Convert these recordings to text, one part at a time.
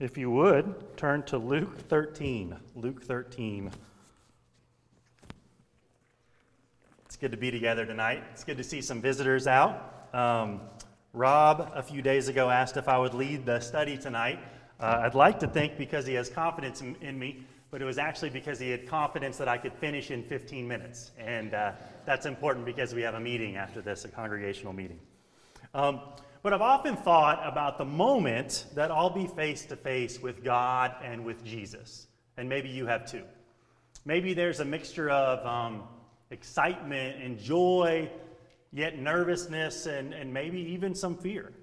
If you would, turn to Luke 13. Luke 13. It's good to be together tonight. It's good to see some visitors out. Rob, a few days ago, asked if I would lead the study tonight. I'd like to think because he has confidence in me, but it was actually because he had confidence that I could finish in 15 minutes. And that's important because we have a meeting after this, a congregational meeting. But I've often thought about the moment that I'll be face to face with God and with Jesus. And maybe you have too. Maybe there's a mixture of excitement and joy, yet nervousness and maybe even some fear.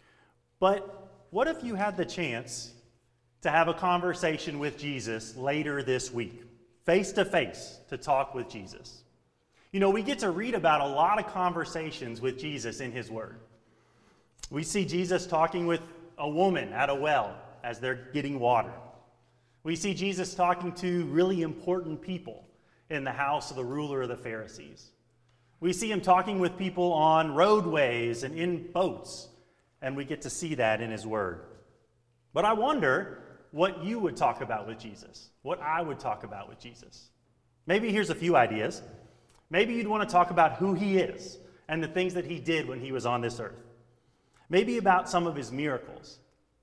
But what if you had the chance to have a conversation with Jesus later this week, face to face, to talk with Jesus? You know, we get to read about a lot of conversations with Jesus in his word. We see Jesus talking with a woman at a well as they're getting water. We see Jesus talking to really important people in the house of the ruler of the Pharisees. We see him talking with people on roadways and in boats, and we get to see that in his word. But I wonder what you would talk about with Jesus, what I would talk about with Jesus. Maybe here's a few ideas. Maybe you'd want to talk about who he is and the things that he did when he was on this earth. Maybe about some of his miracles.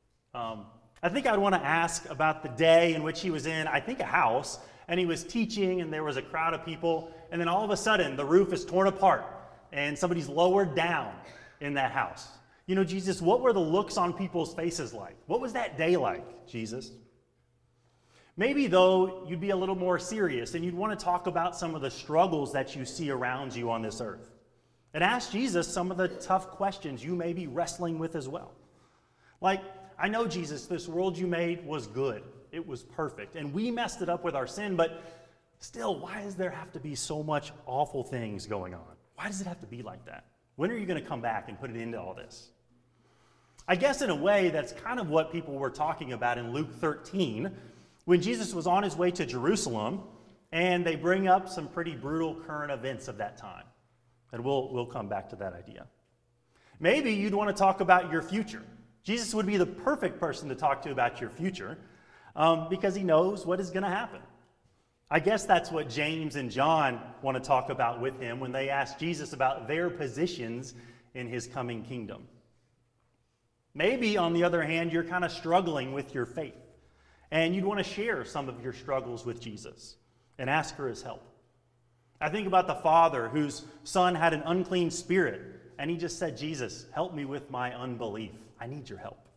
I think I'd want to ask about the day in which he was in, I think, a house, and he was teaching, and there was a crowd of people, and then all of a sudden, the roof is torn apart, and somebody's lowered down in that house. You know, Jesus, what were the looks on people's faces like? What was that day like, Jesus? Maybe, though, you'd be a little more serious, and you'd want to talk about some of the struggles that you see around you on this earth. And ask Jesus some of the tough questions you may be wrestling with as well. Like, I know, Jesus, this world you made was good. It was perfect. And we messed it up with our sin, but still, why does there have to be so much awful things going on? Why does it have to be like that? When are you going to come back and put it into all this? I guess in a way, that's kind of what people were talking about in Luke 13, when Jesus was on his way to Jerusalem, and they bring up some pretty brutal current events of that time. And we'll come back to that idea. Maybe you'd want to talk about your future. Jesus would be the perfect person to talk to about your future because he knows what is going to happen. I guess that's what James and John want to talk about with him when they ask Jesus about their positions in his coming kingdom. Maybe, on the other hand, you're kind of struggling with your faith, and you'd want to share some of your struggles with Jesus and ask for his help. I think about the father whose son had an unclean spirit, and he just said, Jesus, help me with my unbelief. I need your help.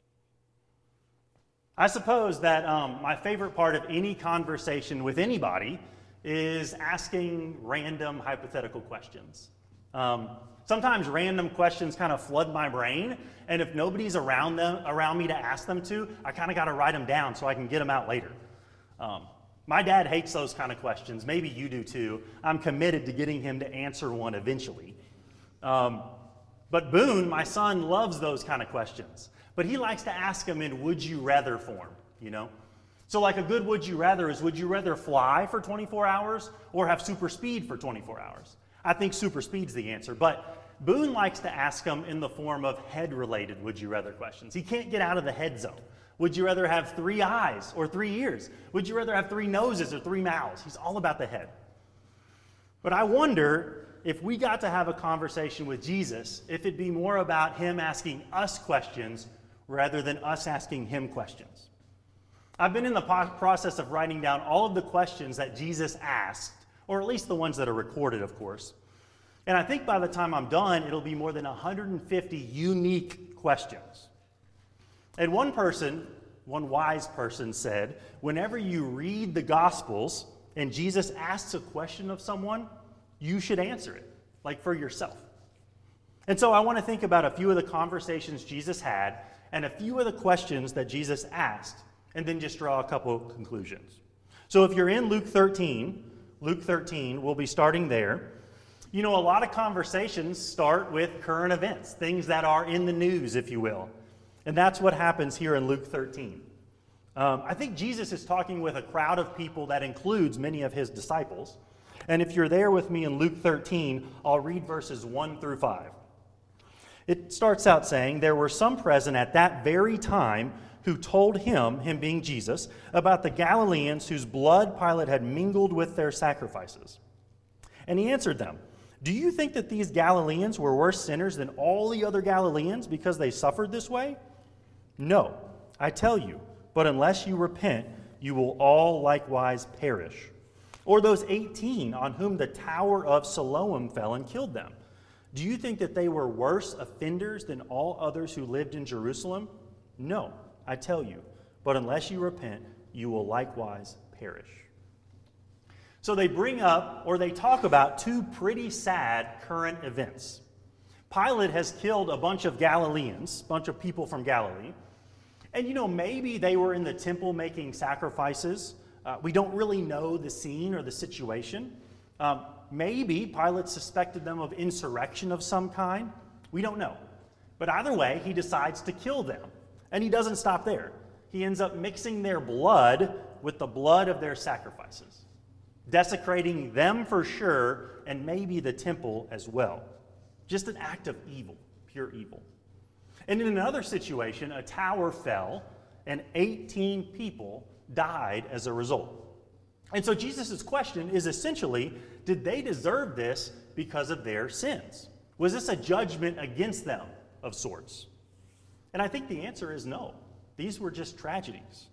I suppose that my favorite part of any conversation with anybody is asking random hypothetical questions. Sometimes random questions kind of flood my brain, and if nobody's around me to ask them to, I kind of got to write them down so I can get them out later. My dad hates those kind of questions. Maybe you do too. I'm committed to getting him to answer one eventually. But Boone, my son, loves those kind of questions. But he likes to ask them in would you rather form, you know? So like a good would you rather is, would you rather fly for 24 hours or have super speed for 24 hours? I think super speed's the answer. But Boone likes to ask them in the form of head-related would you rather questions. He can't get out of the head zone. Would you rather have 3 eyes or 3 ears? Would you rather have 3 noses or 3 mouths? He's all about the head. But I wonder if we got to have a conversation with Jesus, if it'd be more about him asking us questions rather than us asking him questions. I've been in the process of writing down all of the questions that Jesus asked, or at least the ones that are recorded, of course. And I think by the time I'm done, it'll be more than 150 unique questions. And one wise person said, whenever you read the Gospels and Jesus asks a question of someone, you should answer it, like for yourself. And so I want to think about a few of the conversations Jesus had and a few of the questions that Jesus asked, and then just draw a couple of conclusions. So if you're in Luke 13, we'll be starting there. You know, a lot of conversations start with current events, things that are in the news, if you will. And that's what happens here in Luke 13. I think Jesus is talking with a crowd of people that includes many of his disciples. And if you're there with me in Luke 13, I'll read verses 1 through 5. It starts out saying, "There were some present at that very time who told him being Jesus, about the Galileans whose blood Pilate had mingled with their sacrifices. And he answered them, "Do you think that these Galileans were worse sinners than all the other Galileans because they suffered this way? No, I tell you, but unless you repent, you will all likewise perish. Or those 18 on whom the tower of Siloam fell and killed them. Do you think that they were worse offenders than all others who lived in Jerusalem? No, I tell you, but unless you repent, you will likewise perish." So they bring up, or they talk about, two pretty sad current events. Pilate has killed a bunch of Galileans, a bunch of people from Galilee. And maybe they were in the temple making sacrifices. We don't really know the scene or the situation. Maybe Pilate suspected them of insurrection of some kind. We don't know. But either way, he decides to kill them. And he doesn't stop there. He ends up mixing their blood with the blood of their sacrifices, desecrating them for sure, and maybe the temple as well. Just an act of evil, pure evil. And in another situation, a tower fell, and 18 people died as a result. And so Jesus' question is essentially, did they deserve this because of their sins? Was this a judgment against them of sorts? And I think the answer is no. These were just tragedies.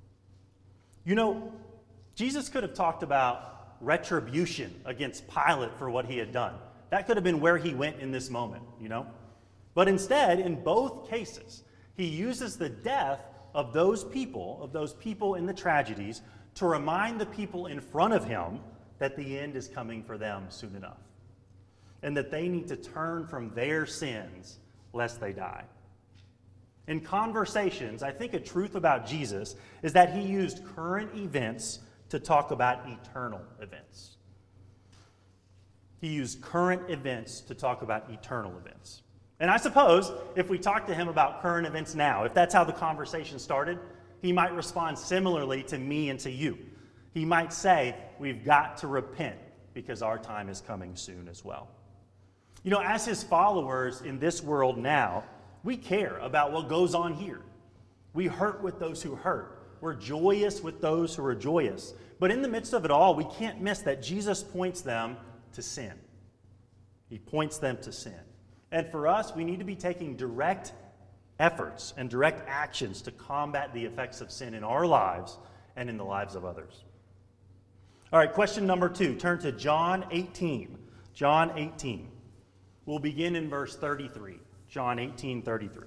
Jesus could have talked about retribution against Pilate for what he had done. That could have been where he went in this moment, But instead, in both cases, he uses the death of those people in the tragedies, to remind the people in front of him that the end is coming for them soon enough, and that they need to turn from their sins lest they die. In Conversations, I think a truth about Jesus is that he used current events to talk about eternal events. He used current events to talk about eternal events. And I suppose if we talk to him about current events now, if that's how the conversation started, he might respond similarly to me and to you. He might say, we've got to repent because our time is coming soon as well. As his followers in this world now, we care about what goes on here. We hurt with those who hurt. We're joyous with those who are joyous. But in the midst of it all, we can't miss that Jesus points them to sin. He points them to sin. And for us, we need to be taking direct efforts and direct actions to combat the effects of sin in our lives and in the lives of others. All right, question number 2. Turn to John 18. John 18. We'll begin in verse 33. John 18:33.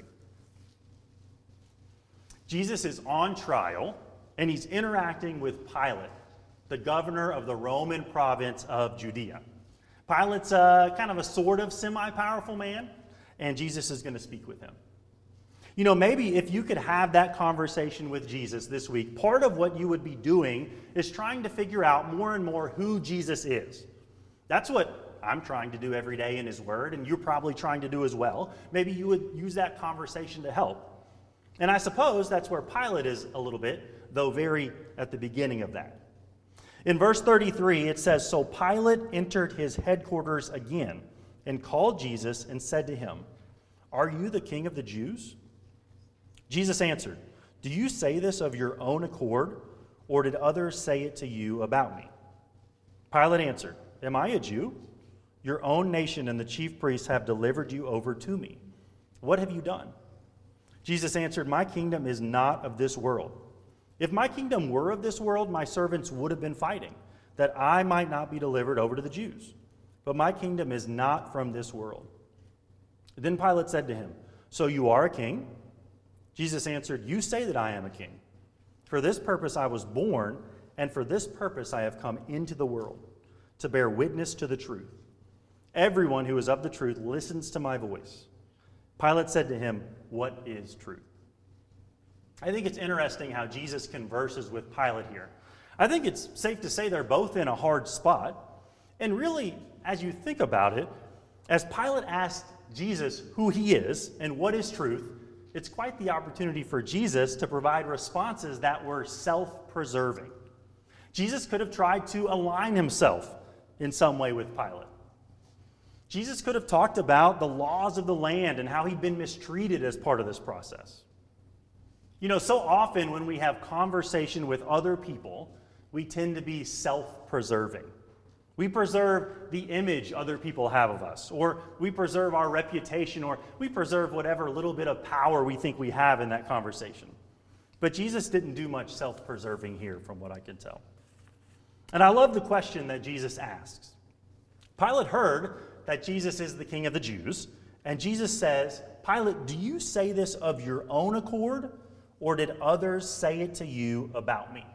Jesus is on trial, and he's interacting with Pilate, the governor of the Roman province of Judea. Pilate's kind of a sort of semi-powerful man, and Jesus is going to speak with him. Maybe if you could have that conversation with Jesus this week, part of what you would be doing is trying to figure out more and more who Jesus is. That's what I'm trying to do every day in his word, and you're probably trying to do as well. Maybe you would use that conversation to help. And I suppose that's where Pilate is a little bit, though very at the beginning of that. In verse 33, it says, "So Pilate entered his headquarters again and called Jesus and said to him, 'Are you the king of the Jews?' Jesus answered, 'Do you say this of your own accord, or did others say it to you about me?' Pilate answered, 'Am I a Jew? Your own nation and the chief priests have delivered you over to me. What have you done?' Jesus answered, 'My kingdom is not of this world. If my kingdom were of this world, my servants would have been fighting, that I might not be delivered over to the Jews. But my kingdom is not from this world.' Then Pilate said to him, 'So you are a king?' Jesus answered, 'You say that I am a king. For this purpose I was born, and for this purpose I have come into the world, to bear witness to the truth. Everyone who is of the truth listens to my voice.' Pilate said to him, 'What is truth?'" I think it's interesting how Jesus converses with Pilate here. I think it's safe to say they're both in a hard spot. And really, as you think about it, as Pilate asked Jesus who he is and what is truth, it's quite the opportunity for Jesus to provide responses that were self-preserving. Jesus could have tried to align himself in some way with Pilate. Jesus could have talked about the laws of the land and how he'd been mistreated as part of this process. You know, so often when we have conversation with other people, we tend to be self-preserving. We preserve the image other people have of us, or we preserve our reputation, or we preserve whatever little bit of power we think we have in that conversation. But Jesus didn't do much self-preserving here, from what I can tell. And I love the question that Jesus asks. Pilate heard that Jesus is the King of the Jews, and Jesus says, Pilate, do you say this of your own accord, or did others say it to you about me?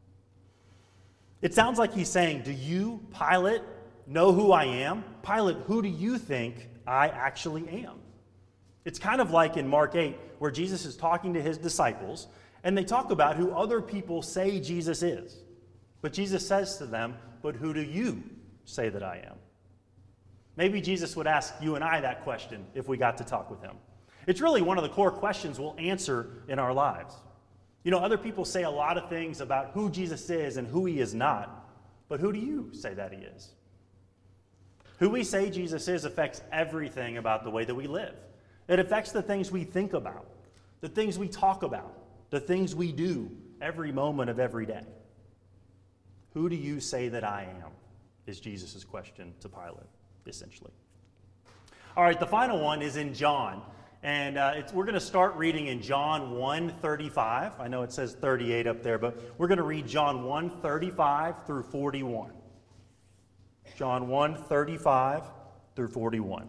It sounds like he's saying, do you, Pilate, know who I am? Pilate, who do you think I actually am? It's kind of like in Mark 8, where Jesus is talking to his disciples, and they talk about who other people say Jesus is. But Jesus says to them, but who do you say that I am? Maybe Jesus would ask you and I that question if we got to talk with him. It's really one of the core questions we'll answer in our lives. You know, other people say a lot of things about who Jesus is and who he is not, but who do you say that he is? Who we say Jesus is affects everything about the way that we live. It affects the things we think about, the things we talk about, the things we do every moment of every day. Who do you say that I am? Is Jesus' question to Pilate, essentially. All right, the final one is in John. And we're going to start reading in John 1:35. I know it says 38 up there, but we're going to read John 1:35 through 41. John 1:35 through 41.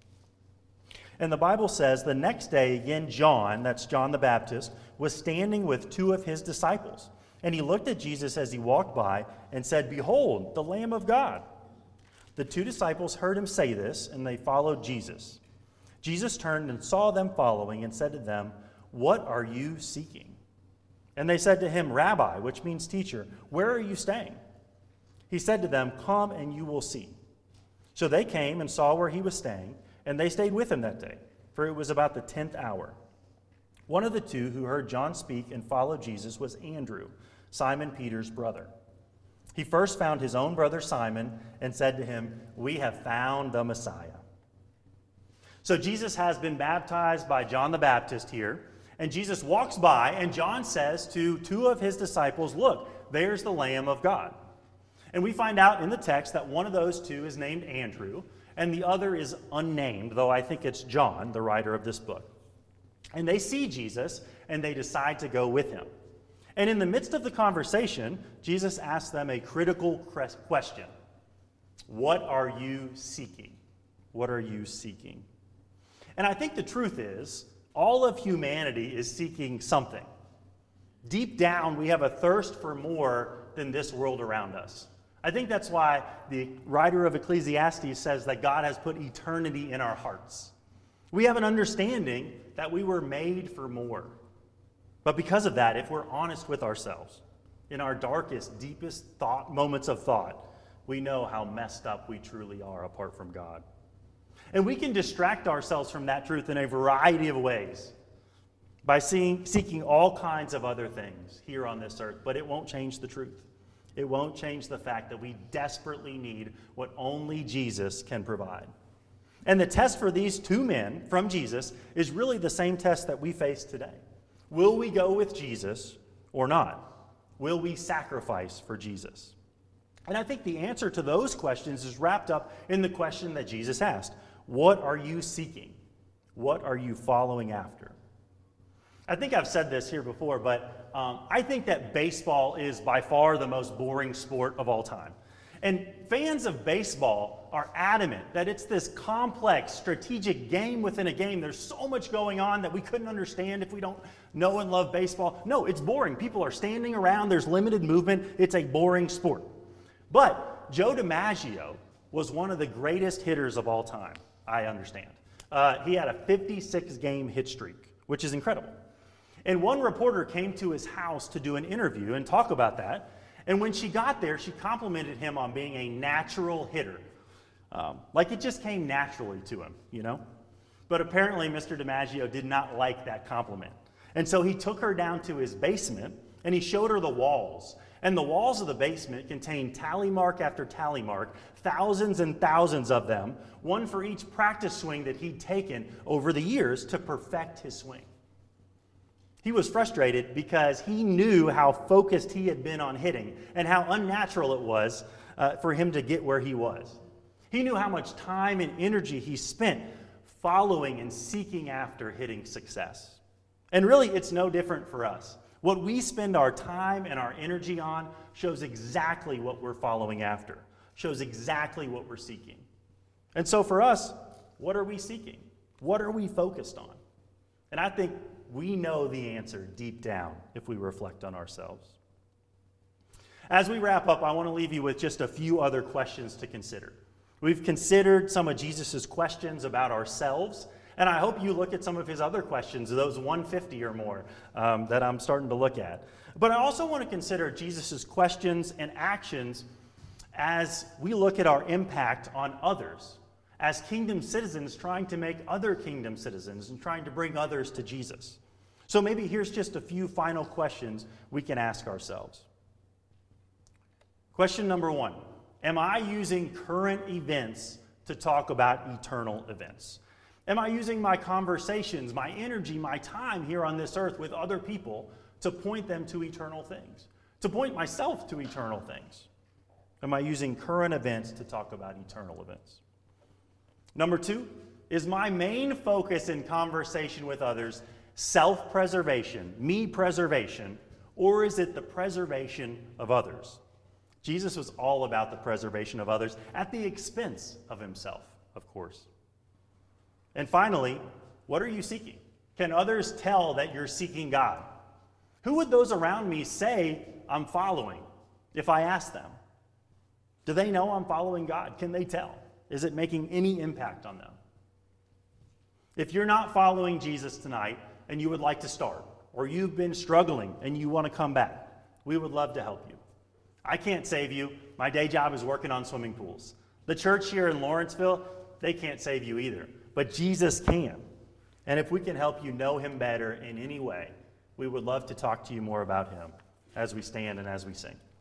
And the Bible says, the next day again John, that's John the Baptist, was standing with two of his disciples. And he looked at Jesus as he walked by and said, Behold, the Lamb of God. The two disciples heard him say this, and they followed Jesus. Jesus turned and saw them following and said to them, What are you seeking? And they said to him, Rabbi, which means teacher, where are you staying? He said to them, Come and you will see. So they came and saw where he was staying, and they stayed with him that day, for it was about the 10th hour. One of the two who heard John speak and followed Jesus was Andrew, Simon Peter's brother. He first found his own brother Simon and said to him, We have found the Messiah. So Jesus has been baptized by John the Baptist here, and Jesus walks by, and John says to two of his disciples, Look, there's the Lamb of God. And we find out in the text that one of those two is named Andrew, and the other is unnamed, though I think it's John, the writer of this book. And they see Jesus, and they decide to go with him. And in the midst of the conversation, Jesus asks them a critical question. What are you seeking? What are you seeking? And I think the truth is, all of humanity is seeking something. Deep down, we have a thirst for more than this world around us. I think that's why the writer of Ecclesiastes says that God has put eternity in our hearts. We have an understanding that we were made for more. But because of that, if we're honest with ourselves, in our darkest, deepest moments of thought, we know how messed up we truly are apart from God. And we can distract ourselves from that truth in a variety of ways by seeking all kinds of other things here on this earth, but it won't change the truth. It won't change the fact that we desperately need what only Jesus can provide. And the test for these two men from Jesus is really the same test that we face today. Will we go with Jesus or not? Will we sacrifice for Jesus? And I think the answer to those questions is wrapped up in the question that Jesus asked. What are you seeking? What are you following after? I think I've said this here before, but I think that baseball is by far the most boring sport of all time. And fans of baseball are adamant that it's this complex, strategic game within a game. There's so much going on that we couldn't understand if we don't know and love baseball. No, it's boring. People are standing around. There's limited movement. It's a boring sport. But Joe DiMaggio was one of the greatest hitters of all time, I understand. He had a 56-game hit streak, which is incredible. And one reporter came to his house to do an interview and talk about that. And when she got there, she complimented him on being a natural hitter. Like it just came naturally to him, you know? But apparently Mr. DiMaggio did not like that compliment. And so he took her down to his basement and he showed her the walls. And the walls of the basement contained tally mark after tally mark, thousands and thousands of them, one for each practice swing that he'd taken over the years to perfect his swing. He was frustrated because he knew how focused he had been on hitting and how unnatural it was for him to get where he was. He knew how much time and energy he spent following and seeking after hitting success. And really, it's no different for us. What we spend our time and our energy on shows exactly what we're following after, shows exactly what we're seeking. And so for us, what are we seeking? What are we focused on? And I think we know the answer deep down if we reflect on ourselves. As we wrap up, I want to leave you with just a few other questions to consider. We've considered some of Jesus' questions about ourselves, and I hope you look at some of his other questions, those 150 or more that I'm starting to look at. But I also want to consider Jesus' questions and actions as we look at our impact on others, as kingdom citizens trying to make other kingdom citizens and trying to bring others to Jesus. So maybe here's just a few final questions we can ask ourselves. Question number 1. Am I using current events to talk about eternal events? Am I using my conversations, my energy, my time here on this earth with other people to point them to eternal things? To point myself to eternal things? Am I using current events to talk about eternal events? Number 2, is my main focus in conversation with others self-preservation, me preservation, or is it the preservation of others? Jesus was all about the preservation of others at the expense of himself, of course. And finally, what are you seeking? Can others tell that you're seeking God? Who would those around me say I'm following if I ask them? Do they know I'm following God? Can they tell? Is it making any impact on them? If you're not following Jesus tonight and you would like to start, or you've been struggling and you want to come back, we would love to help you. I can't save you. My day job is working on swimming pools. The church here in Lawrenceville, they can't save you either. But Jesus can. And if we can help you know him better in any way, we would love to talk to you more about him as we stand and as we sing.